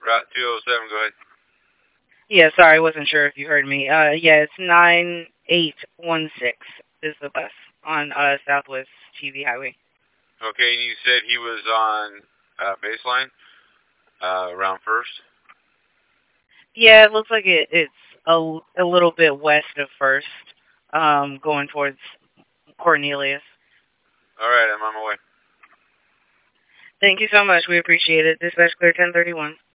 Route 207, go ahead. Yeah, sorry, I wasn't sure if you heard me. Yeah, it's 9816 is the bus on Southwest TV Highway. Okay, and you said he was on baseline around first? Yeah, it looks like it's a little bit west of First, going towards Cornelius. All right, I'm on my way. Thank you so much. We appreciate it. Dispatch clear 1031.